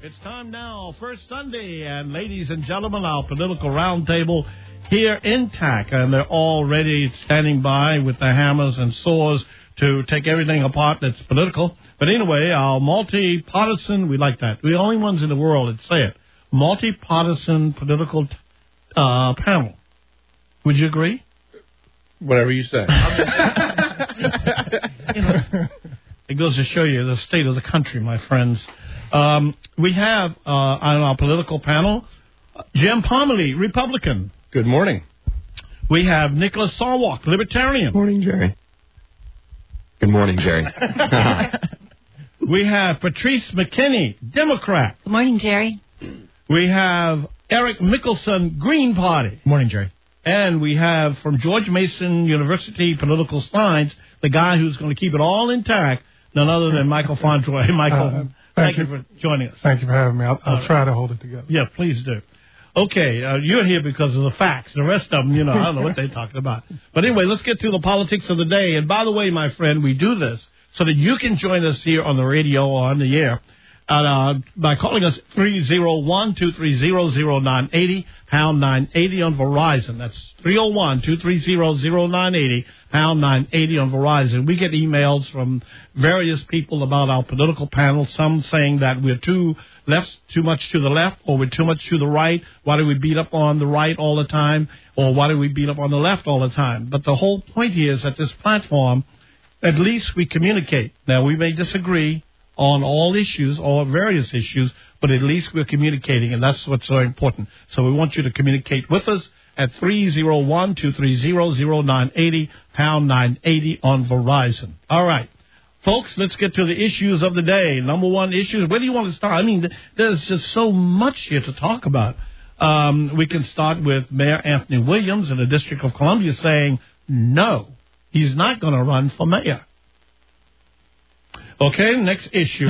It's time now, first Sunday, and ladies and gentlemen, our political roundtable here intact, and they're all ready, standing by with their hammers and saws to take everything apart that's political. But anyway, our multi-partisan, we like that. We're the only ones in the world that say it. Multi-partisan political panel. Would you agree? Whatever you say. It goes to show you the state of the country, my friends. We have on our political panel Jim Pomerly, Republican. Good morning. We have Nicholas Sarwark, Libertarian. Morning, Jerry. Good morning, Jerry. We have Patrice McKinney, Democrat. Good morning, Jerry. We have Eric Mickelson, Green Party. Good morning, Jerry. And we have from George Mason University Political Science, the guy who's going to keep it all intact, none other than Michael Fondroy. Michael, thank you for joining us. Thank you for having me. I'll try to hold it together. Yeah, please do. Okay, you're here because of the facts. The rest of them, I don't know what they're talking about. But anyway, let's get to the politics of the day. And by the way, my friend, we do this so that you can join us here on the radio or on the air by calling us 301-230-0980, pound 980 on Verizon. That's 301-230-0980, pound 980 on Verizon. We get emails from various people about our political panel, some saying that we're too much to the left, or we're too much to the right. Why do we beat up on the right all the time, or why do we beat up on the left all the time? But the whole point here is that this platform, at least we communicate. Now, we may disagree on all issues or various issues, but at least we're communicating, and that's what's so important. So we want you to communicate with us at 301-230-0980, pound 980 on Verizon. All right. Folks, let's get to the issues of the day. Number one issues. Where do you want to start? I mean, there's just so much here to talk about. We can start with Mayor Anthony Williams in the District of Columbia saying, no, he's not going to run for mayor. Okay, next issue.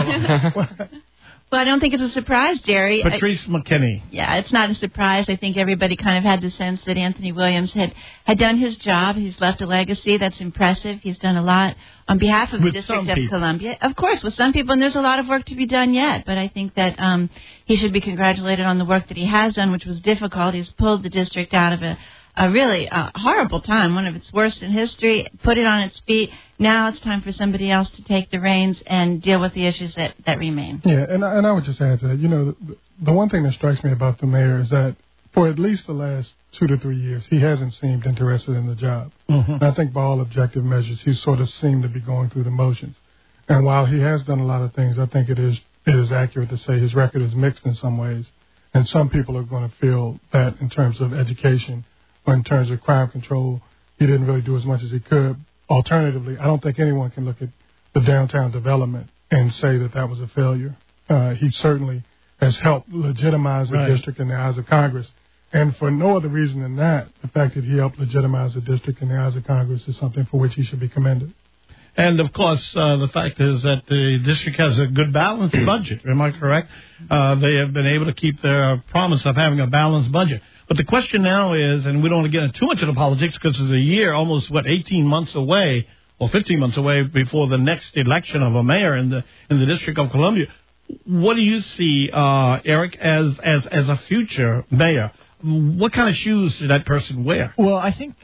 Well, I don't think it's a surprise, Jerry. Patrice McKinney. Yeah, it's not a surprise. I think everybody kind of had the sense that Anthony Williams had done his job. He's left a legacy that's impressive. He's done a lot on behalf of the District of Columbia. Of course, with some people, and there's a lot of work to be done yet. But I think that he should be congratulated on the work that he has done, which was difficult. He's pulled the district out of a really horrible time, one of its worst in history, put it on its feet. Now it's time for somebody else to take the reins and deal with the issues that remain. Yeah, and I would just add to that, the one thing that strikes me about the mayor is that for at least the last 2 to 3 years, he hasn't seemed interested in the job. Mm-hmm. And I think by all objective measures, he's sort of seemed to be going through the motions. And while he has done a lot of things, I think it is accurate to say his record is mixed in some ways. And some people are going to feel that in terms of education, or in terms of crime control, he didn't really do as much as he could. Alternatively, I don't think anyone can look at the downtown development and say that was a failure. He certainly has helped legitimize the district in the eyes of Congress. And for no other reason than that, the fact that he helped legitimize the district in the eyes of Congress is something for which he should be commended. And, of course, the fact is that the district has a good balanced budget. Am I correct? They have been able to keep their promise of having a balanced budget. But the question now is, and we don't want to get into too much of the politics because it's a year, almost, 18 months away or 15 months away before the next election of a mayor in the District of Columbia. What do you see, Eric, as a future mayor? What kind of shoes should that person wear? Well, I think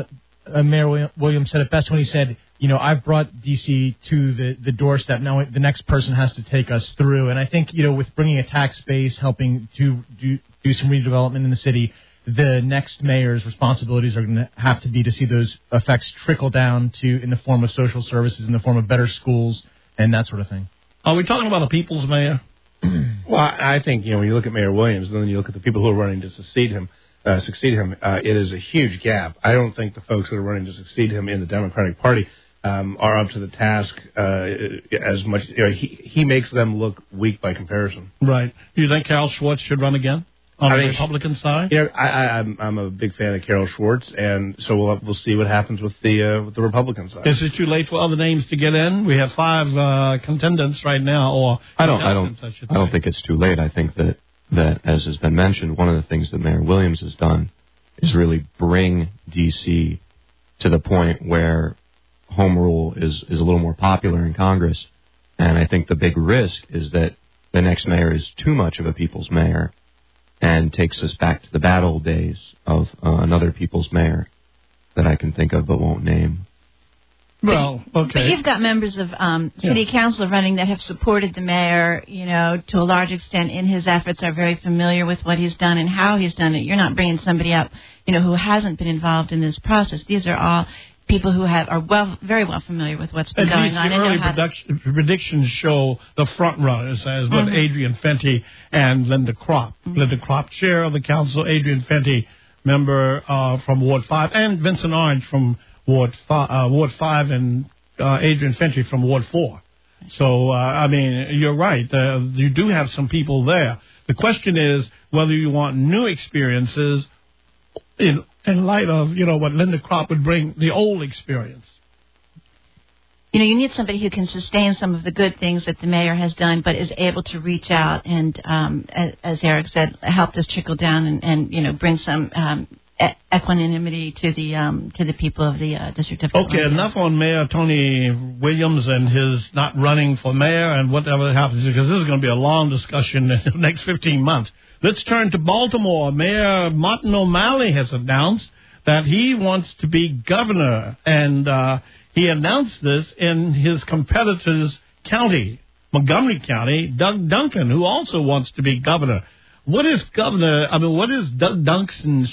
Mayor Williams said it best when he said, I've brought D.C. to the doorstep. Now the next person has to take us through. And I think, with bringing a tax base, helping to do some redevelopment in the city, the next mayor's responsibilities are going to have to be to see those effects trickle down in the form of social services, in the form of better schools, and that sort of thing. Are we talking about a people's mayor? Well, I think, when you look at Mayor Williams, and then you look at the people who are running to succeed him, it is a huge gap. I don't think the folks that are running to succeed him in the Democratic Party are up to the task as much. He makes them look weak by comparison. Right. Do you think Carol Schwartz should run again on the Republican side? I'm a big fan of Carol Schwartz, and so we'll see what happens with the Republican side. Is it too late for other names to get in? We have 5 contendants right now, or I don't think it's too late. I think that as has been mentioned, one of the things that Mayor Williams has done is really bring D.C. to the point where home rule is a little more popular in Congress. And I think the big risk is that the next mayor is too much of a people's mayor and takes us back to the bad old days of another people's mayor that I can think of but won't name. Well, okay. But you've got members of city council running that have supported the mayor, to a large extent in his efforts, are very familiar with what he's done and how he's done it. You're not bringing somebody up, who hasn't been involved in this process. These are all people who are very well familiar with what's been going on. The early predictions show the front runners as Adrian Fenty and Linda Kropp. Linda Kropp, chair of the council, Adrian Fenty, member from Ward 5, and Vincent Orange from Ward 5 and Adrian Fenty from Ward 4. So, you're right. You do have some people there. The question is whether you want new experiences in light of, what Linda Kropp would bring, the old experience. You need somebody who can sustain some of the good things that the mayor has done, but is able to reach out and, as Eric said, help this trickle down and bring some equanimity to the people of the District of Columbia. Okay, enough on Mayor Tony Williams and his not running for mayor and whatever happens, because this is going to be a long discussion in the next 15 months. Let's turn to Baltimore. Mayor Martin O'Malley has announced that he wants to be governor, and he announced this in his competitor's county, Montgomery County, Doug Duncan, who also wants to be governor. What is Doug Duncan's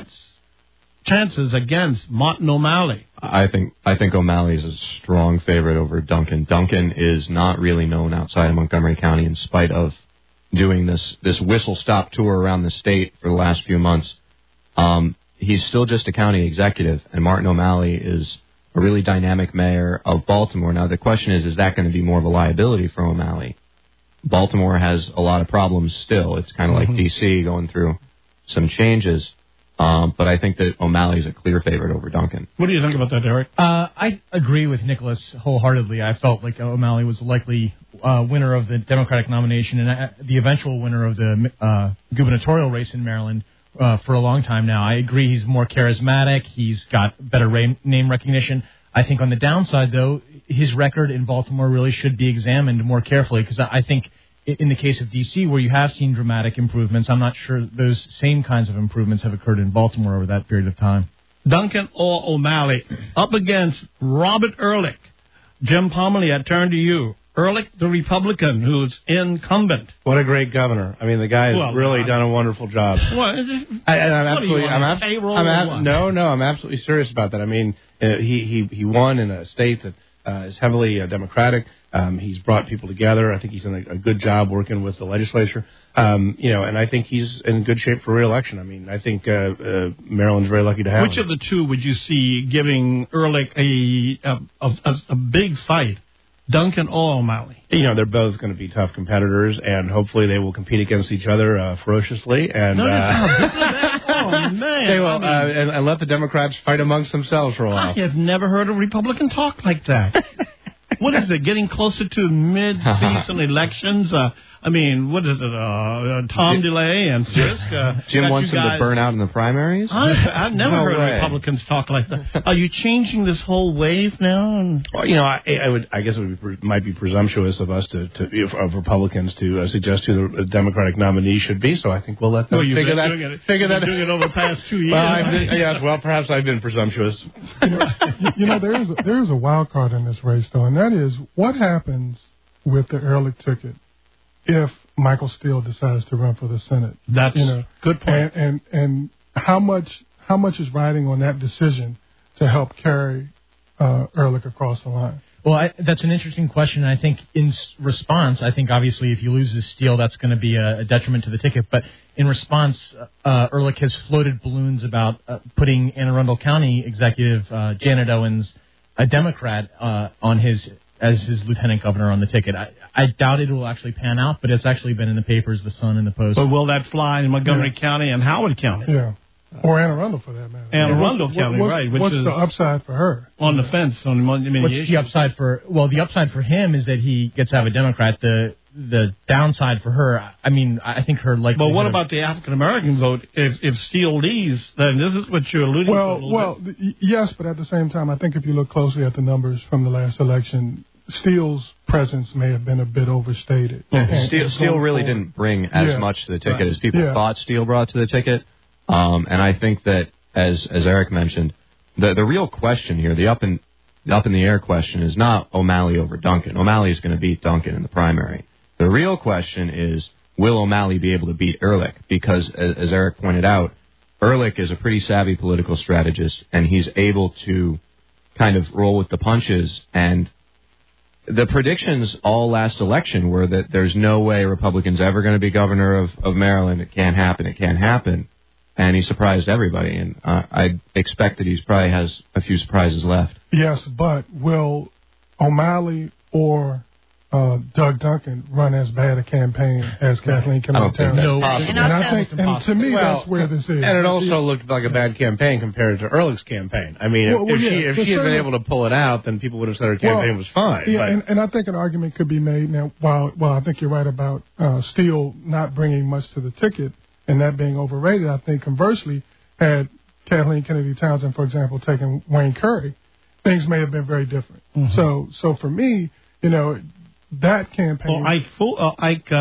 chances against Martin O'Malley? I think O'Malley is a strong favorite over Duncan. Duncan is not really known outside of Montgomery County in spite of doing this whistle-stop tour around the state for the last few months. He's still just a county executive, and Martin O'Malley is a really dynamic mayor of Baltimore. Now, the question is that going to be more of a liability for O'Malley? Baltimore has a lot of problems still. It's kind of like D.C. going through some changes. But I think that O'Malley is a clear favorite over Duncan. What do you think about that, Eric? I agree with Nicholas wholeheartly. I felt like O'Malley was the likely winner of the Democratic nomination and the eventual winner of the gubernatorial race in Maryland for a long time now. I agree he's more charismatic. He's got better name recognition. I think on the downside, though, his record in Baltimore really should be examined more carefully, because I think in the case of D.C., where you have seen dramatic improvements, I'm not sure those same kinds of improvements have occurred in Baltimore over that period of time. Duncan or O'Malley up against Robert Ehrlich. Jim Pomerly, I turn to you. Ehrlich, the Republican, who's incumbent. What a great governor! I mean, the guy has really done a wonderful job. I'm absolutely serious about that. I mean, he won in a state that is heavily Democratic. He's brought people together. I think he's done a good job working with the legislature. And I think he's in good shape for re-election. I mean, I think Maryland's very lucky to have him. Which of the two would you see giving Ehrlich a big fight? Duncan or O'Malley? They're both going to be tough competitors, and hopefully they will compete against each other ferociously. And oh, man. They will, and let the Democrats fight amongst themselves for a while. I have never heard a Republican talk like that. What is it, getting closer to mid-season elections? What is it, Tom DeLay and Fisk? Jim wants him to burn out in the primaries? I've never heard Republicans talk like that. Are you changing this whole wave now? Well, I guess it might be presumptuous of us of Republicans to suggest who the Democratic nominee should be, so I think we'll let them figure that out. Doing it over the past 2 years. Well, perhaps I've been presumptuous. There is a wild card in this race, though, and that is what happens with the Ehrlich ticket if Michael Steele decides to run for the Senate. That's good point. And how much is riding on that decision to help carry Ehrlich across the line? Well, that's an interesting question. I think in response, obviously if you lose to Steele, that's going to be a detriment to the ticket. But in response, Ehrlich has floated balloons about putting Anne Arundel County executive Janet Owens, a Democrat, as his lieutenant governor on the ticket. I doubt it will actually pan out, but it's actually been in the papers, the Sun and the Post. But will that fly in Montgomery County and Howard County? Yeah. Or Anne Arundel, for that matter. Anne Arundel County, right. What's the upside for her? On the fence. What's the upside for... Well, the upside for him is that he gets to have a Democrat. The downside for her, I think her likelihood... But what about the African-American vote? If Steele leaves, then this is what you're alluding to. Yes, but at the same time, I think if you look closely at the numbers from the last election, Steele's presence may have been a bit overstated. Steele really didn't bring as much to the ticket as people thought Steele brought to the ticket. And I think that, as Eric mentioned, the real question here, the up in the air question, is not O'Malley over Duncan. O'Malley is going to beat Duncan in the primary. The real question is, will O'Malley be able to beat Ehrlich? Because, as Eric pointed out, Ehrlich is a pretty savvy political strategist, and he's able to kind of roll with the punches. And the predictions all last election were that there's no way Republican's ever going to be governor of Maryland. It can't happen. It can't happen. And he surprised everybody. And I expect that he probably has a few surprises left. Yes, but will O'Malley or Doug Duncan run as bad a campaign as Kathleen Kennedy? No, possible. And I think, and to me, that's where this is. And it also looked like a bad campaign compared to Ehrlich's campaign. I mean, if she had been able to pull it out, then people would have said her campaign was fine. Yeah, and I think an argument could be made now. While I think you're right about Steele not bringing much to the ticket and that being overrated, I think conversely, had Kathleen Kennedy Townsend, for example, taken Wayne Curry, things may have been very different. Mm-hmm. So for me, that campaign. Ike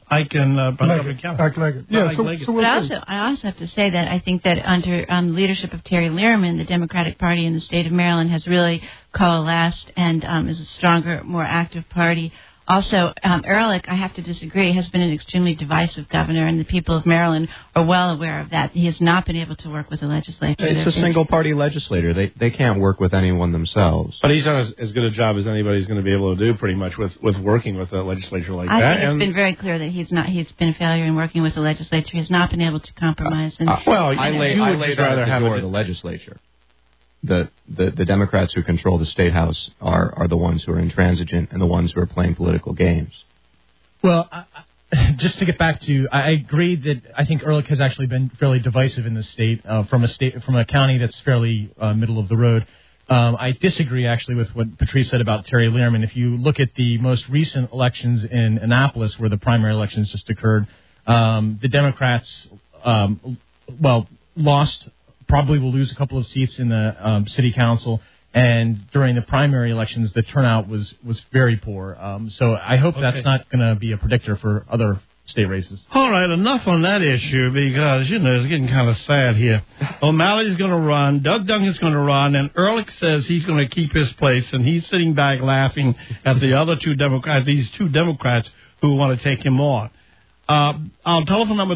Leggett. Yeah, but I also have to say that I think that under the leadership of Terry Lehrman, the Democratic Party in the state of Maryland has really coalesced and is a stronger, more active party. Also, Ehrlich, I have to disagree, has been an extremely divisive governor, and the people of Maryland are well aware of that. He has not been able to work with the legislature. It's a single-party legislator. They can't work with anyone themselves. But he's done as good a job as anybody's going to be able to do, pretty much, with working with a legislature like that. I think it's been very clear that he's been a failure in working with the legislature. He's not been able to compromise. I lay that at the door of the legislature. The Democrats who control the State House are the ones who are intransigent and the ones who are playing political games. Well, just to get back to, I agree that I think Ehrlich has actually been fairly divisive in the state, from a county that's fairly middle of the road. I disagree actually with what Patrice said about Terry Lehrman. If you look at the most recent elections in Annapolis, where the primary elections just occurred, the Democrats, lost. Probably will lose a couple of seats in the city council, and during the primary elections, the turnout was very poor. So I hope that's not going to be a predictor for other state races. All right, enough on that issue, because, it's getting kind of sad here. O'Malley's going to run, Doug Duncan's going to run, and Ehrlich says he's going to keep his place, and he's sitting back laughing at the other two Democrats, these two Democrats who want to take him on. Our telephone number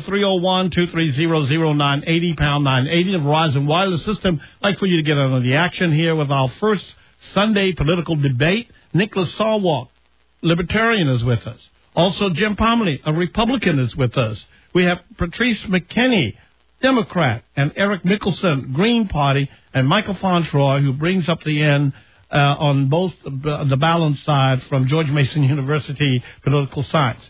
301-230-0980, pound 980, the Verizon Wireless System. I'd like for you to get on the action here with our first Sunday political debate. Nicholas Sarwark, Libertarian, is with us. Also, Jim Pomerly, a Republican, is with us. We have Patrice McKinney, Democrat, and Eric Mickelson, Green Party, and Michael Fauntroy, who brings up the end on both the balance side from George Mason University Political Science.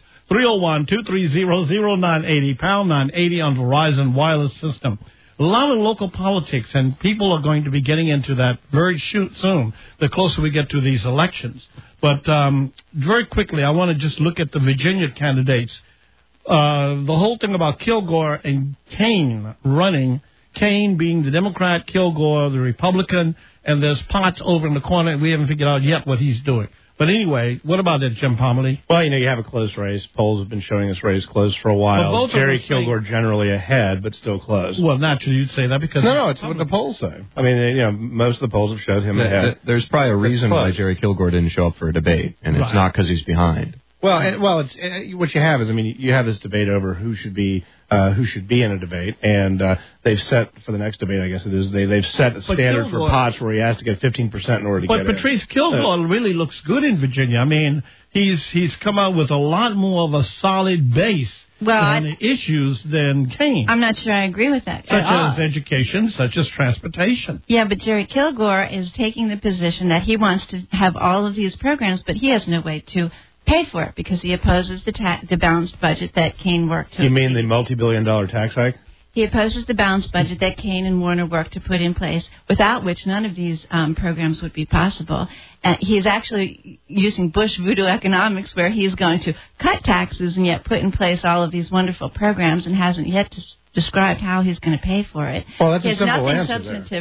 301-230-0980, pound 980 on Verizon Wireless System. A lot of local politics, and people are going to be getting into that very soon, the closer we get to these elections. But very quickly, I want to just look at the Virginia candidates. The whole thing about Kilgore and Kane running, Kane being the Democrat, Kilgore the Republican, and there's Potts over in the corner, and we haven't figured out yet what he's doing. But anyway, what about that, Jim Pomerly? Well, you have a close race. Polls have been showing this race close for a while. Well, Jerry Kilgore generally ahead, but still close. Well, naturally you'd say that because... No, it's what the polls say. I mean, most of the polls have showed him ahead. There's probably a reason why Jerry Kilgore didn't show up for a debate, and it's not because he's behind. Well, it's what you have is, you have this debate over who should be in a debate, and they've set for the next debate, I guess it is, they've set a standard for Potts where he has to get 15% in order to get in. But Patrice Kilgore really looks good in Virginia. He's come out with a lot more of a solid base on the issues than Kane. I'm not sure I agree with that. Such as education, such as transportation. Yeah, but Jerry Kilgore is taking the position that he wants to have all of these programs, but he has no way to pay for it because he opposes the balanced budget that Kane worked to. You mean the multi-billion-dollar tax hike? He opposes the balanced budget that Kane and Warner worked to put in place, without which none of these programs would be possible. He is actually using Bush voodoo economics, where he's going to cut taxes and yet put in place all of these wonderful programs, and hasn't yet described how he's going to pay for it. Well, that's a simple answer substantive. there.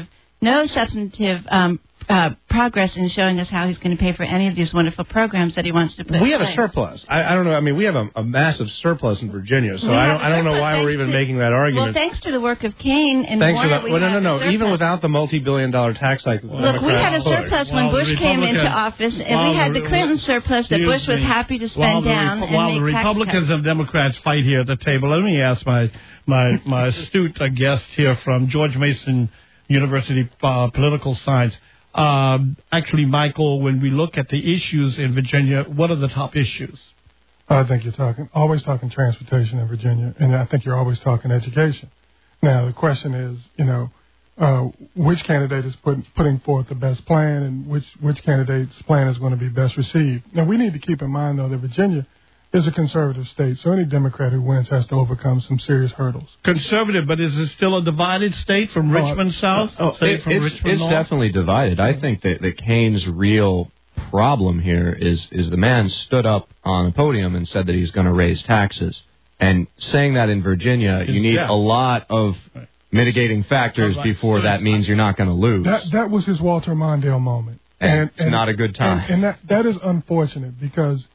no substantive progress in showing us how he's going to pay for any of these wonderful programs that he wants to put in place. We have a surplus. I don't know. I mean, we have a massive surplus in Virginia, so I don't know why we're even making that argument. Well, thanks to the work of Kaine and thanks Warner, to the, no. Even without the multi-billion-dollar tax cycle, look, we had a surplus when Bush came into office, and we had the Clinton surplus that Bush was happy to spend down and make tax cuts. While the Republicans and Democrats fight here at the table, let me ask my astute guest here from George Mason University Political Science. Actually, Michael, when we look at the issues in Virginia, what are the top issues? I think you're always talking transportation in Virginia, and I think you're always talking education. Now, the question is, which candidate is putting forth the best plan, and which candidate's plan is going to be best received. Now, we need to keep in mind, though, that Virginia is a conservative state, so any Democrat who wins has to overcome some serious hurdles. Conservative, but is it still a divided state from Richmond South? It's definitely divided. I think that Kaine's real problem here is the man stood up on a podium and said that he's going to raise taxes. And saying that in Virginia, you need a lot of mitigating factors before that means you're not going to lose. That was his Walter Mondale moment. And it's not a good time. And that is unfortunate because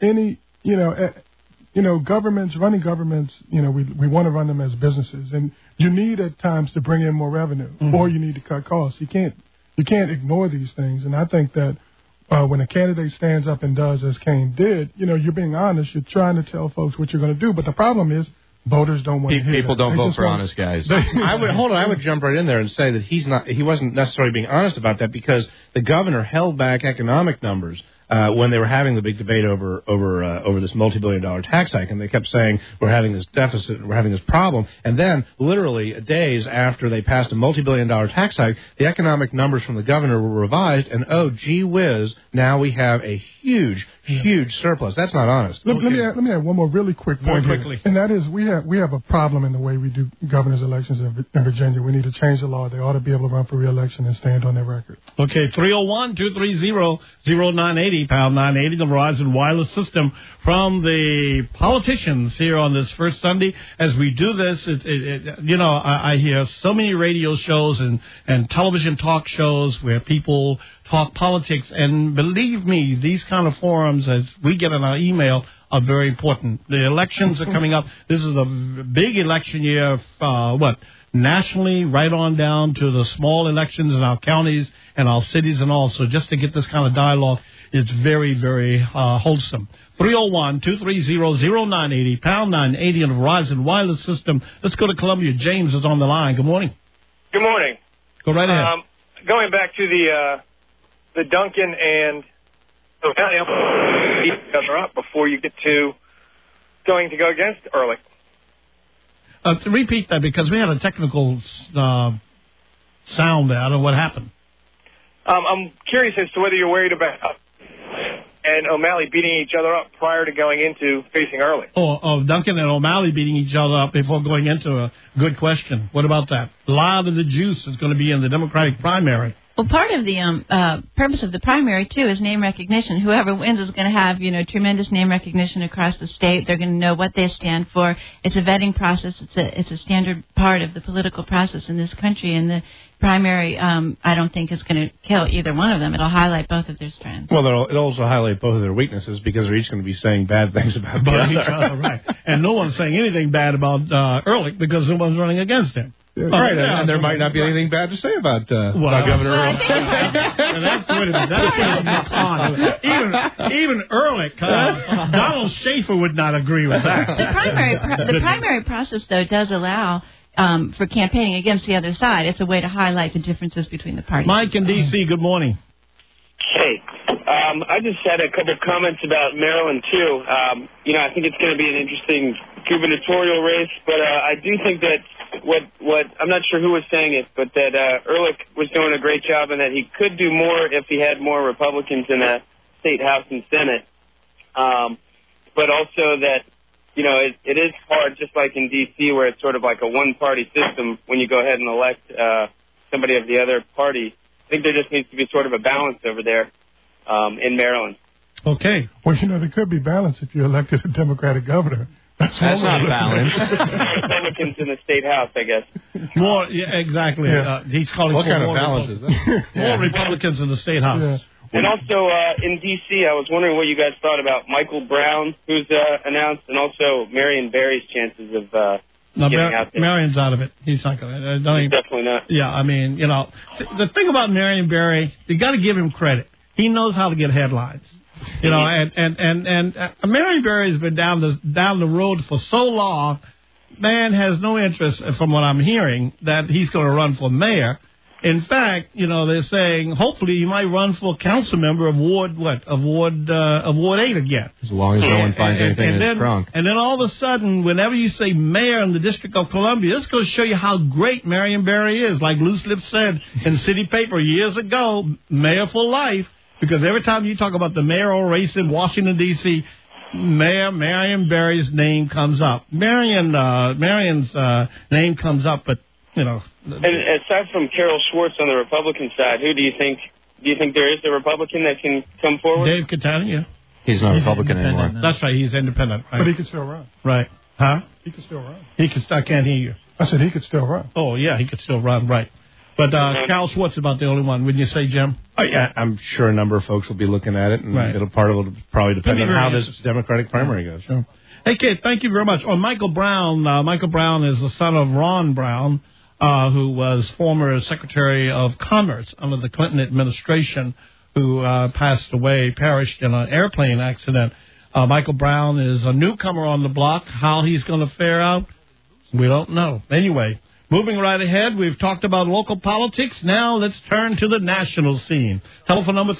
running governments, we want to run them as businesses, and you need at times to bring in more revenue, or you need to cut costs. You can't ignore these things, and I think that when a candidate stands up and does as Kaine did, you're being honest. You're trying to tell folks what you're going to do, but the problem is voters don't want to hear people that. Don't vote for honest guys. I would jump right in there and say that he wasn't necessarily being honest about that because the governor held back economic numbers. When they were having the big debate over this multi-billion-dollar tax hike, and they kept saying we're having this deficit, we're having this problem, and then literally days after they passed a multi-billion-dollar tax hike, the economic numbers from the governor were revised, and oh gee whiz, now we have a huge surplus. That's not honest. Let me add one more really quick point quickly, and that is we have a problem in the way we do governor's elections in Virginia. We need to change the law. They ought to be able to run for re-election and stand on their record. Okay, 301-230-0980. Pound 980, the Verizon wireless system from the politicians here on this first Sunday. As we do this, I hear so many radio shows and television talk shows where people talk politics, and believe me, these kind of forums, as we get in our email, are very important. The elections are coming up. This is a big election year, nationally, right on down to the small elections in our counties and our cities and all. So just to get this kind of dialogue, it's very, very wholesome. 301-230-0980, pound 980 on the Verizon wireless system. Let's go to Columbia. James is on the line. Good morning. Good morning. Go right ahead. Going back to the Duncan and each other up before you get to going to go against Ehrlich. Repeat that because we had a technical sound there. I don't know what happened. I'm curious as to whether you're worried about and O'Malley beating each other up prior to going into facing Ehrlich. Oh, Duncan and O'Malley beating each other up before going into a good question. What about that? A lot of the juice is going to be in the Democratic primary. Well, part of the purpose of the primary, too, is name recognition. Whoever wins is going to have, tremendous name recognition across the state. They're going to know what they stand for. It's a vetting process. It's a standard part of the political process in this country. And the primary, I don't think, is going to kill either one of them. It'll highlight both of their strengths. Well, it'll also highlight both of their weaknesses because they're each going to be saying bad things about each other. Right. And no one's saying anything bad about Ehrlich because no one's running against him. Right, and there might not be anything bad to say about Governor Ehrlich. Even Ehrlich, Donald Schaefer would not agree with that. The primary process, though, does allow for campaigning against the other side. It's a way to highlight the differences between the parties. Mike in D.C., good morning. Hey, I just had a couple of comments about Maryland, too. I think it's going to be an interesting gubernatorial race, but I do think that what I'm not sure who was saying it, but that Ehrlich was doing a great job and that he could do more if he had more Republicans in the state House and Senate. But also that, it is hard, just like in D.C., where it's sort of like a one-party system when you go ahead and elect somebody of the other party. I think there just needs to be sort of a balance over there in Maryland. Okay. Well, there could be balance if you elected a Democratic governor. That's not balanced. Republicans in the state house, I guess. More, yeah, exactly. Yeah. He's calling what for kind more of balance is that? more Republicans in the state house. Yeah. And also in D.C., I was wondering what you guys thought about Michael Brown, who's announced, and also Marion Barry's chances of getting out there. Marion's out of it. He's not going to. Definitely not. Yeah, I mean, the thing about Marion Barry, you got to give him credit. He knows how to get headlines. And Marion Barry has been down the road for so long. Man has no interest, from what I'm hearing, that he's going to run for mayor. In fact, they're saying hopefully he might run for council member of Ward 8 again. As long as no one finds anything in his trunk. And then all of a sudden, whenever you say mayor in the District of Columbia, it's going to show you how great Marion Barry is. Like Loose Lips said in City Paper years ago, mayor for life. Because every time you talk about the mayoral race in Washington, D.C., Mayor Marion Barry's name comes up. Marion's name comes up, but, And aside from Carol Schwartz on the Republican side, who do you think there is a Republican that can come forward? Dave Catania. He's not Republican anymore. No. That's right. He's independent. Right? But he could still run. Right. Huh? He could still run. I can't hear you. I said he could still run. Oh, yeah, he could still run. Right. But Carol Schwartz is about the only one. Wouldn't you say, Jim? Yeah, I'm sure a number of folks will be looking at it, and part of it will probably depend on how this Democratic primary goes. Sure. Hey, Kate, thank you very much. On Michael Brown, Michael Brown is the son of Ron Brown, who was former Secretary of Commerce under the Clinton administration, who perished in an airplane accident. Michael Brown is a newcomer on the block. How he's going to fare out, we don't know. Anyway. Moving right ahead, we've talked about local politics. Now let's turn to the national scene. Telephone number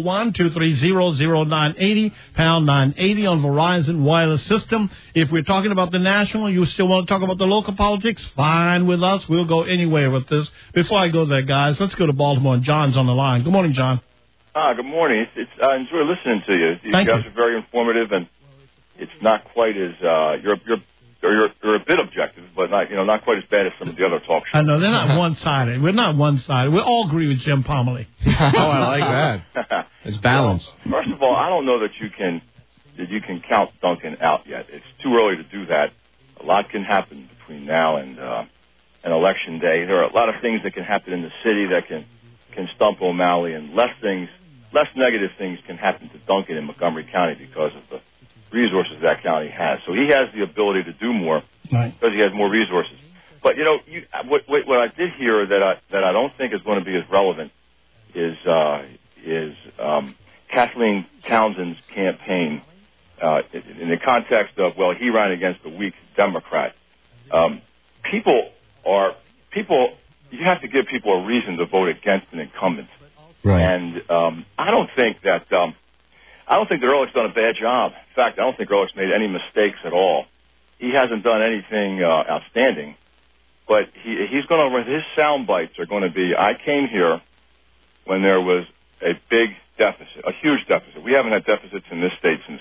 301-230-0980, pound 980 on Verizon Wireless System. If we're talking about the national, you still want to talk about the local politics, fine with us. We'll go anywhere with this. Before I go there, guys, let's go to Baltimore. John's on the line. Good morning, John. Good morning. I enjoy listening to you. You guys are very informative, and it's not quite as you're a bit objective, but not quite as bad as some of the other talk shows. I know they're not one-sided. We're not one-sided. We all agree with Jim Pomerly. Oh, I like that. It's balanced. Well, first of all, I don't know that you can count Duncan out yet. It's too early to do that. A lot can happen between now and Election Day. There are a lot of things that can happen in the city that can stump O'Malley, and less negative things can happen to Duncan in Montgomery County because of the resources that county has. So he has the ability to do more because he has more resources. But what I did hear that I don't think is going to be as relevant is Kathleen Townsend's campaign in the context of he ran against a weak Democrat. People. You have to give people a reason to vote against an incumbent. Right. And I don't think that Ehrlich's done a bad job. In fact, I don't think Ehrlich's made any mistakes at all. He hasn't done anything outstanding, but he's going to. His sound bites are going to be, I came here when there was a big deficit, a huge deficit. We haven't had deficits in this state since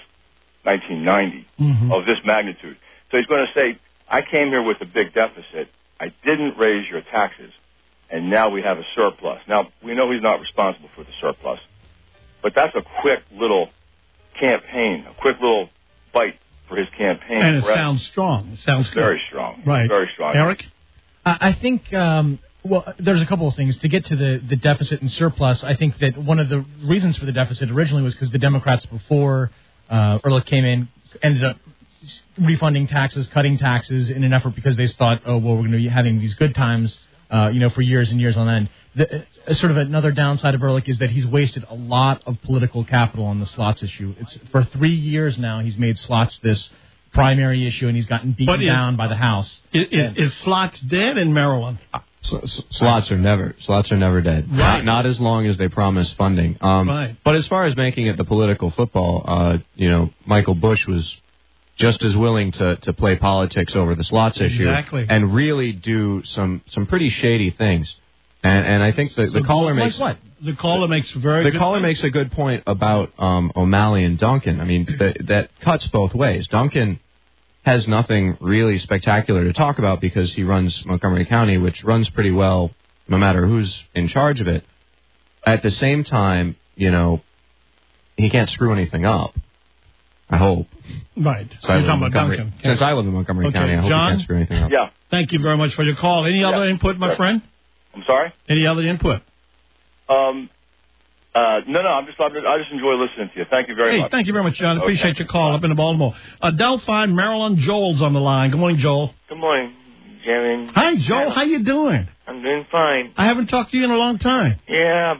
1990 of this magnitude. So he's going to say, I came here with a big deficit. I didn't raise your taxes, and now we have a surplus. Now, we know he's not responsible for the surplus. But that's a quick little campaign, a quick little bite for his campaign. And it sounds strong. It sounds very strong. Right. Very strong. Eric? I think, there's a couple of things. To get to the deficit and surplus, I think that one of the reasons for the deficit originally was because the Democrats before Ehrlich came in ended up refunding taxes, cutting taxes in an effort because they thought, we're going to be having these good times, for years and years on end. Sort of another downside of Ehrlich is that he's wasted a lot of political capital on the slots issue. For 3 years now, he's made slots this primary issue, and he's gotten beaten down by the House. Is slots dead in Maryland? Slots are never dead. Right. Not as long as they promise funding. Right. But as far as making it the political football, Michael Bush was just as willing to play politics over the slots issue and really do some pretty shady things. And I think the caller makes what? The caller makes makes a good point about O'Malley and Duncan. I mean, that cuts both ways. Duncan has nothing really spectacular to talk about because he runs Montgomery County, which runs pretty well no matter who's in charge of it. At the same time, he can't screw anything up. I hope. Right. Since I live in Montgomery County, I hope John? you can't screw anything up. Yeah. Thank you very much for your call. Any other input, my friend? I'm sorry? Any other input? No. I just enjoy listening to you. Thank you very much. Thank you very much, John. Appreciate your call up in Baltimore. Delphi, Maryland. Joel's on the line. Good morning, Joel. Good morning, Jerry. Hi, Joel. How you doing? I'm doing fine. I haven't talked to you in a long time. Yeah,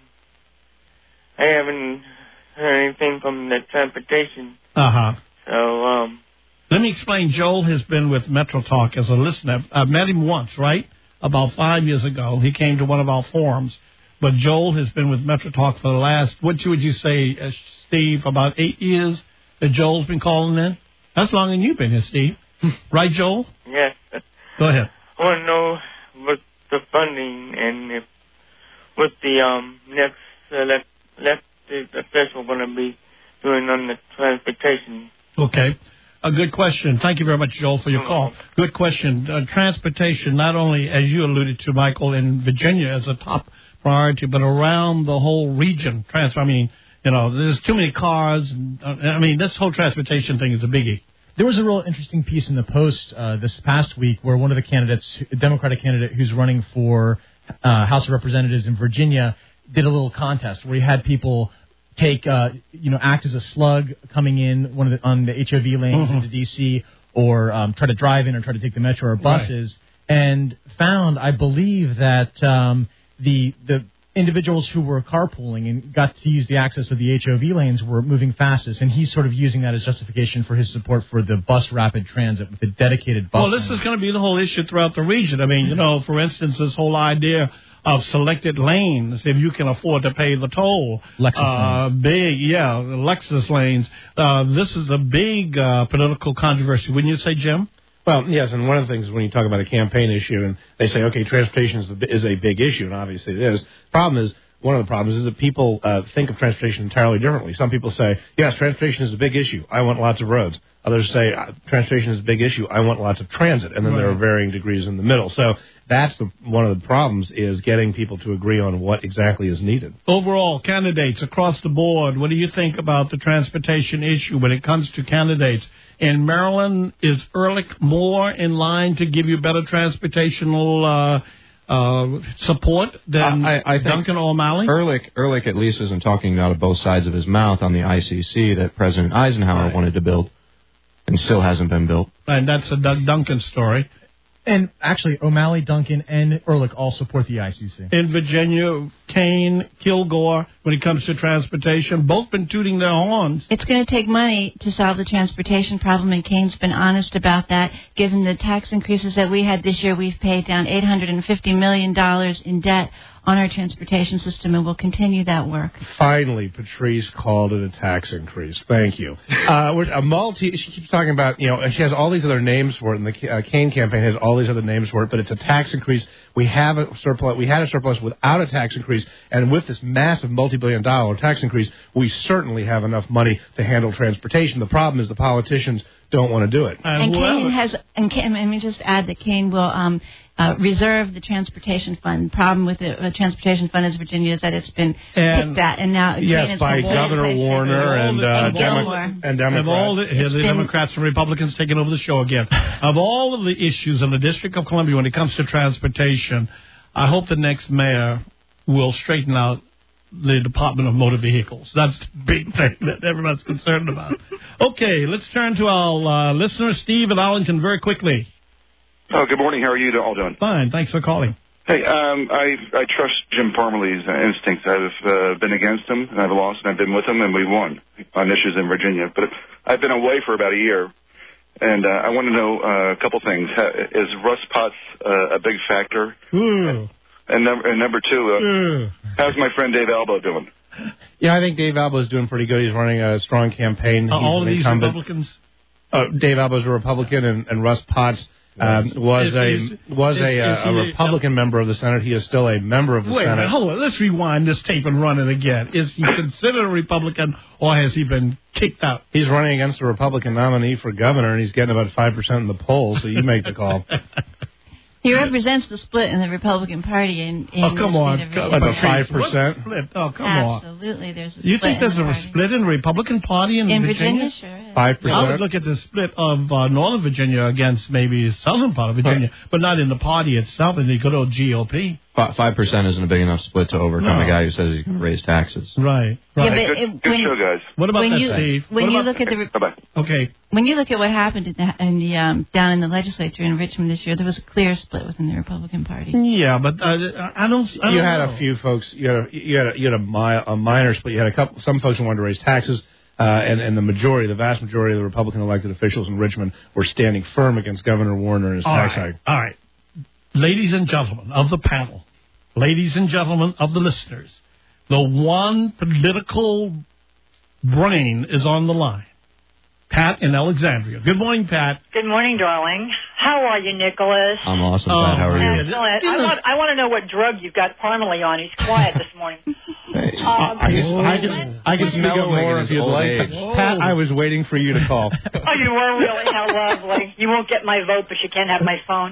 I haven't heard anything from the transportation. Uh-huh. So, let me explain. Joel has been with Metro Talk as a listener. I've met him once, right? About 5 years ago. He came to one of our forums. But Joel has been with Metro Talk for the last, what would you say, Steve, about 8 years that Joel's been calling in? That's longer than you've been here, Steve. Right, Joel? Yes. Go ahead. I want to know what the funding and if what the next elected official going to be doing on the transportation. Okay. A good question. Thank you very much, Joel, for your call. Good question. Transportation, not only, as you alluded to, Michael, in Virginia as a top priority, but around the whole region. There's too many cars. This whole transportation thing is a biggie. There was a real interesting piece in the Post this past week where one of the candidates, a Democratic candidate who's running for House of Representatives in Virginia, did a little contest where he had people take, act as a slug coming in on the HOV lanes into D.C. or try to drive in or try to take the metro or buses, and found, I believe, that the individuals who were carpooling and got to use the access of the HOV lanes were moving fastest, and he's sort of using that as justification for his support for the bus rapid transit with the dedicated bus. Well, this is going to be the whole issue throughout the region. For instance, this whole idea of selected lanes, if you can afford to pay the toll. Lexus lanes. Lexus lanes. This is a big political controversy. Wouldn't you say, Jim? Well, yes, and one of the things when you talk about a campaign issue and they say, okay, transportation is a big issue, and obviously it is. One of the problems is that people think of transportation entirely differently. Some people say, yes, transportation is a big issue. I want lots of roads. Others say, transportation is a big issue. I want lots of transit. And then there are varying degrees in the middle. So that's one of the problems is getting people to agree on what exactly is needed. Overall, candidates across the board, what do you think about the transportation issue when it comes to candidates? In Maryland, is Ehrlich more in line to give you better transportational support than I think Duncan or O'Malley? Ehrlich at least isn't talking out of both sides of his mouth on the ICC that President Eisenhower wanted to build and still hasn't been built. And that's a Doug Duncan story. And actually, O'Malley, Duncan, and Ehrlich all support the ICC. In Virginia, Kane, Kilgore, when it comes to transportation, both been tooting their horns. It's going to take money to solve the transportation problem, and Kane's been honest about that. Given the tax increases that we had this year, we've paid down $850 million in debt on our transportation system, and we'll continue that work. Finally, Patrice called it a tax increase. Thank you. She keeps talking about, and she has all these other names for it, and the Kane campaign has all these other names for it, but it's a tax increase. We have a surplus. We had a surplus without a tax increase, and with this massive multi-billion-dollar tax increase, we certainly have enough money to handle transportation. The problem is the politicians don't want to do it. And let me just add that Kane will reserve the transportation fund. The problem with the transportation fund in Virginia is that it's been picked at, and now by Governor Warner and Democrats. The Democrats and Republicans taking over the show again. Of all of the issues in the District of Columbia when it comes to transportation, I hope the next mayor will straighten out the Department of Motor Vehicles. That's the big thing that everyone's concerned about. Okay, let's turn to our listener, Steve at Arlington, very quickly. Oh, good morning. How are you all doing? Fine. Thanks for calling. Hey, I trust Jim Parmalee's instincts. I've been against him, and I've lost, and I've been with him, and we won on issues in Virginia. But I've been away for about a year, and I want to know a couple things. Is Russ Potts a big factor? And number two, how's my friend Dave Albo doing? Yeah, I think Dave Albo is doing pretty good. He's running a strong campaign. All of these Republicans? Dave Albo is a Republican, and Russ Potts was a Republican member of the Senate. He is still a member of the Senate. Wait a minute, hold on. Let's rewind this tape and run it again. Is he considered a Republican, or has he been kicked out? He's running against a Republican nominee for governor, and he's getting about 5% in the polls, so you make the call. He represents the split in the Republican Party in come on. About 5%? Oh, come on. Absolutely, there's a split. You think there's a split in the Republican Party in Virginia? Sure. 5%. I would look at the split of Northern Virginia against maybe the southern part of Virginia, but not in the party itself, in the good old GOP. 5% isn't a big enough split to overcome a guy who says he's going to raise taxes. Right. Yeah, but good show, guys. What about that, Steve? When you look at the when you look at what happened in the down in the legislature in Richmond this year, there was a clear split within the Republican Party. Yeah, but I don't. You had a few folks. You had a minor split. You had some folks who wanted to raise taxes. And the vast majority of the Republican elected officials in Richmond were standing firm against Governor Warner and his tax hike. All right. Ladies and gentlemen of the panel, ladies and gentlemen of the listeners, the one political brain is on the line. Pat in Alexandria. Good morning, Pat. Good morning, darling. How are you, Nicholas? I'm awesome, Pat. How are you? Excellent. I want to know what drug you've got Parmalee on. He's quiet this morning. I can speak up more if you'd like. Pat, I was waiting for you to call. Oh, you were really? How lovely. You won't get my vote, but you can't have my phone.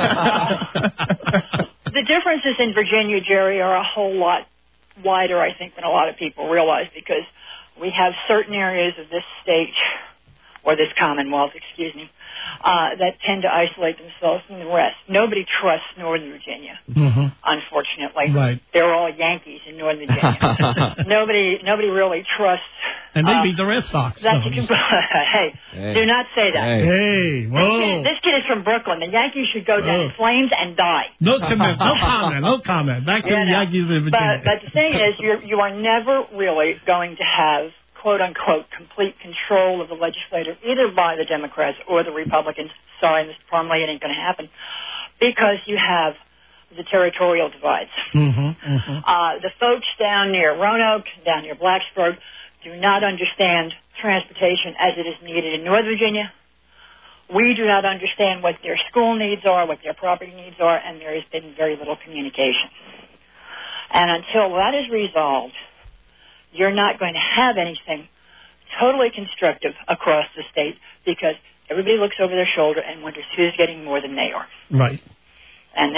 The differences in Virginia, Jerry, are a whole lot wider, I think, than a lot of people realize, because we have certain areas of this state, or this Commonwealth, that tend to isolate themselves from the rest. Nobody trusts Northern Virginia, unfortunately. Right. They're all Yankees in Northern Virginia. Nobody really trusts. And they beat the Red Sox. Hey, do not say that. Hey, whoa. This kid is from Brooklyn. The Yankees should go down in flames and die. No comment. Back to the Yankees in Virginia. But the thing is, you are never really going to have, quote-unquote, complete control of the legislature, either by the Democrats or the Republicans. Sorry, Mr. Parmalee, it ain't going to happen, because you have the territorial divides. The folks down near Roanoke, down near Blacksburg, do not understand transportation as it is needed in Northern Virginia. We do not understand what their school needs are, what their property needs are, and there has been very little communication. And until that is resolved, you're not going to have anything totally constructive across the state, because everybody looks over their shoulder and wonders who's getting more than they are. Right. And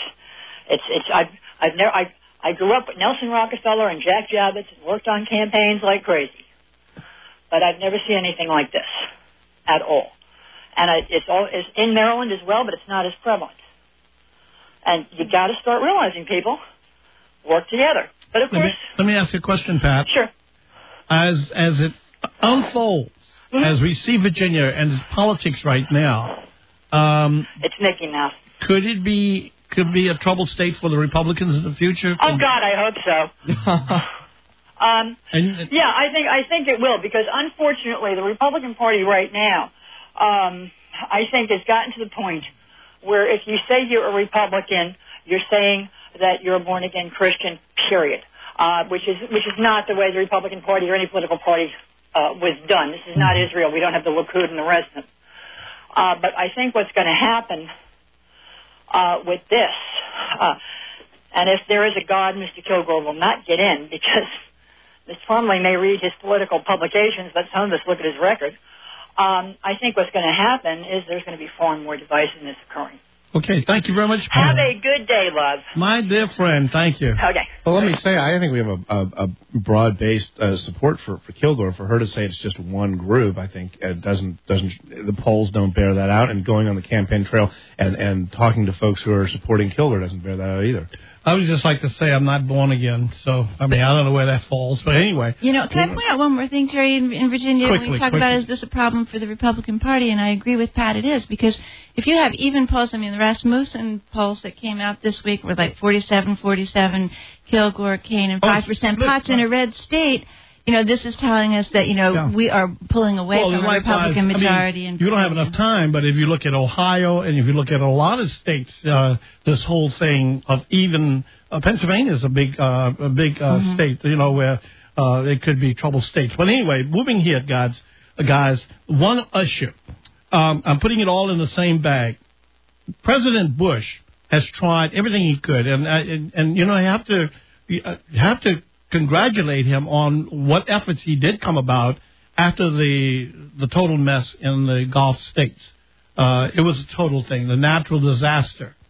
I grew up with Nelson Rockefeller and Jack Javits and worked on campaigns like crazy. But I've never seen anything like this at all. And it's in Maryland as well, but it's not as prevalent. And you got to start realizing, people, work together. But of course, let me ask you a question, Pat. Sure. As it unfolds, as we see Virginia and its politics right now, it's Mickey Mouse. Could be a troubled state for the Republicans in the future? Oh God, I hope so. I think it will, because unfortunately the Republican Party right now, I think, has gotten to the point where if you say you're a Republican, you're saying that you're a born-again Christian, period, which is not the way the Republican Party or any political party was done. This is not Israel. We don't have the Likud and the rest of them. But I think what's going to happen with this, and if there is a God, Mr. Kilgore will not get in, because Mr. Parmalee may read his political publications, but some of us look at his record. I think what's going to happen is there's going to be far more divisiveness occurring. Okay, thank you very much, Pat. Have a good day, love. My dear friend, thank you. Okay. Well, let me say, I think we have a broad-based support for Kilgore. For her to say it's just one group, I think the polls don't bear that out, and going on the campaign trail and talking to folks who are supporting Kilgore doesn't bear that out either. I would just like to say I'm not born again, so, I don't know where that falls. But anyway. Can I point out one more thing, Jerry, in Virginia? Quickly, we talk about, is this a problem for the Republican Party? And I agree with Pat, it is, because if you have even polls, the Rasmussen polls that came out this week were like 47, Kilgore, Kane, and 5% Potts in a red state. This is telling us that, we are pulling away from a Republican majority. You don't have enough time, but if you look at Ohio and if you look at a lot of states, this whole thing of even Pennsylvania is a big state, where it could be troubled states. But anyway, moving here, guys, one issue. I'm putting it all in the same bag. President Bush has tried everything he could, and you have to congratulate him on what efforts he did come about after the total mess in the Gulf states. It was a total thing, the natural disaster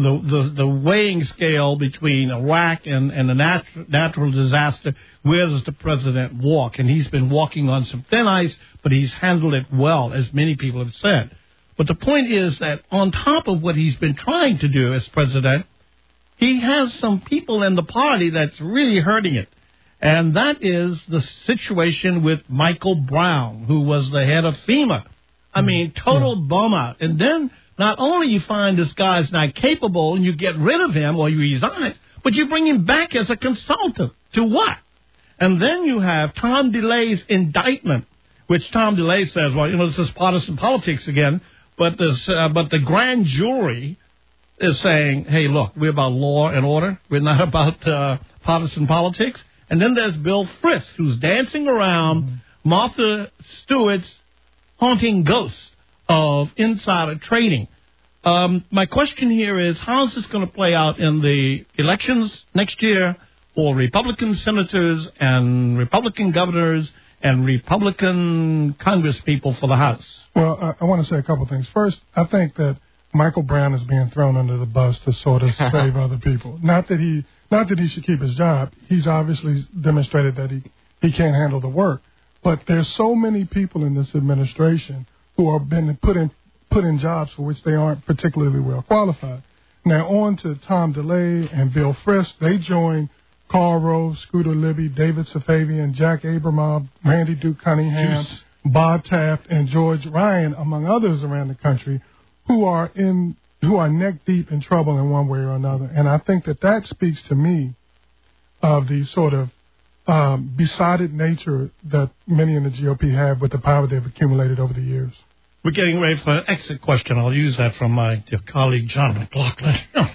the weighing scale between Iraq and a natural disaster, where does the president walk? And he's been walking on some thin ice, but he's handled it well, as many people have said. But the point is that on top of what he's been trying to do as president, he has some people in the party that's really hurting it. And that is the situation with Michael Brown, who was the head of FEMA. I mean, total bummer. And then not only you find this guy's not capable and you get rid of him or you resign, but you bring him back as a consultant. To what? And then you have Tom DeLay's indictment, which Tom DeLay says, well, this is partisan politics again, but the grand jury is saying, hey, look, we're about law and order. We're not about partisan politics. And then there's Bill Frist, who's dancing around Martha Stewart's haunting ghost of insider trading. My question here is, how is this going to play out in the elections next year for Republican senators and Republican governors and Republican congresspeople for the House? Well, I want to say a couple things. First, I think that Michael Brown is being thrown under the bus to sort of save other people. Not that he should keep his job. He's obviously demonstrated that he can't handle the work. But there's so many people in this administration who have been put in jobs for which they aren't particularly well qualified. Now on to Tom DeLay and Bill Frist. They joined Karl Rove, Scooter Libby, David Safavian, Jack Abramoff, Randy Duke Cunningham, Bob Taft, and George Ryan, among others around the country, who are neck deep in trouble in one way or another. And I think that speaks to me of the sort of besotted nature that many in the GOP have with the power they've accumulated over the years. We're getting ready for an exit question. I'll use that from my dear colleague John McLaughlin.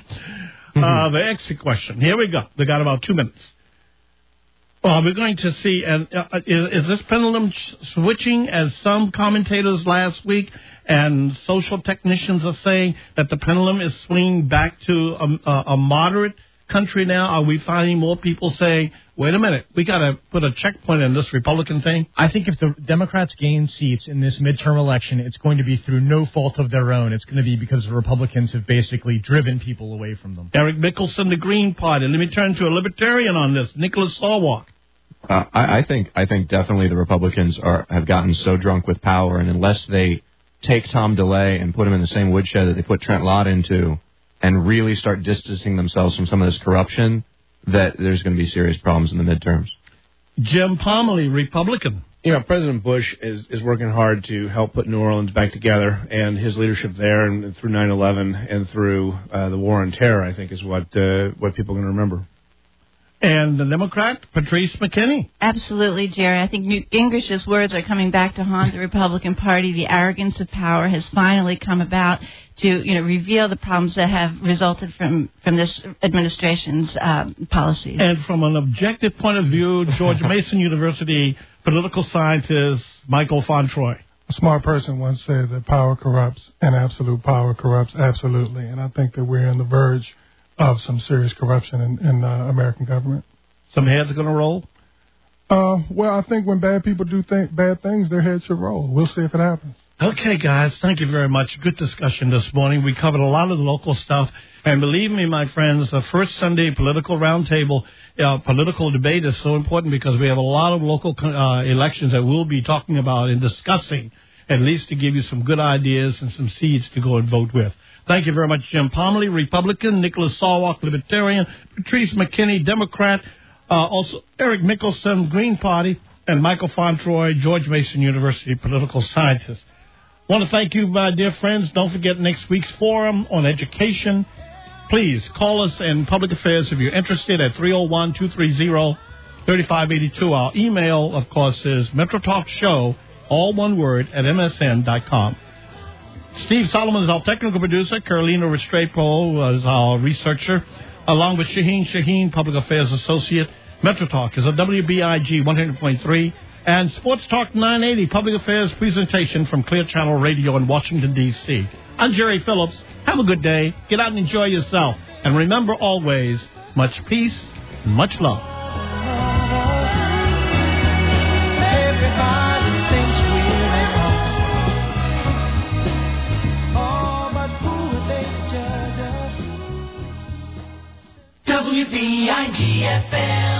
The exit question. Here we go. We got about 2 minutes. Well, we're going to see, and is this pendulum switching, as some commentators last week and social technicians are saying that the pendulum is swinging back to a moderate country now? Are we finding more people saying, wait a minute, we got to put a checkpoint in this Republican thing? I think if the Democrats gain seats in this midterm election, it's going to be through no fault of their own. It's going to be because the Republicans have basically driven people away from them. Eric Mickelson, the Green Party. Let me turn to a libertarian on this, Nicholas Sawalk. I think definitely the Republicans have gotten so drunk with power, and unless they take Tom DeLay and put him in the same woodshed that they put Trent Lott into and really start distancing themselves from some of this corruption, that there's going to be serious problems in the midterms. Jim Pomerly, Republican. President Bush is working hard to help put New Orleans back together, and his leadership there and through 9/11 and through the war on terror, I think, is what people are going to remember. And the Democrat, Patrice McKinney. Absolutely, Jerry. I think Newt Gingrich's words are coming back to haunt the Republican Party. The arrogance of power has finally come about to, reveal the problems that have resulted from this administration's policies. And from an objective point of view, George Mason University political scientist Michael Fontroy. A smart person once said that power corrupts, and absolute power corrupts absolutely. And I think that we're on the verge of some serious corruption in American government. Some heads are going to roll? Well, I think when bad people do bad things, their heads should roll. We'll see if it happens. Okay, guys, thank you very much. Good discussion this morning. We covered a lot of the local stuff. And believe me, my friends, the first Sunday political roundtable, political debate is so important because we have a lot of local elections that we'll be talking about and discussing, at least to give you some good ideas and some seeds to go and vote with. Thank you very much, Jim Pomerly, Republican, Nicholas Sawalk, Libertarian, Patrice McKinney, Democrat, also Eric Mickelson, Green Party, and Michael Fontroy, George Mason University political scientist. I want to thank you, my dear friends. Don't forget next week's forum on education. Please call us in public affairs if you're interested at 301-230-3582. Our email, of course, is metrotalkshow, all one word, at msn.com. Steve Solomon is our technical producer. Carolina Restrepo is our researcher, along with Shaheen, Public Affairs Associate. Metro Talk is a WBIG 100.3 and Sports Talk 980 Public Affairs presentation from Clear Channel Radio in Washington, D.C. I'm Jerry Phillips. Have a good day. Get out and enjoy yourself. And remember always, much peace and much love. WBIG FM.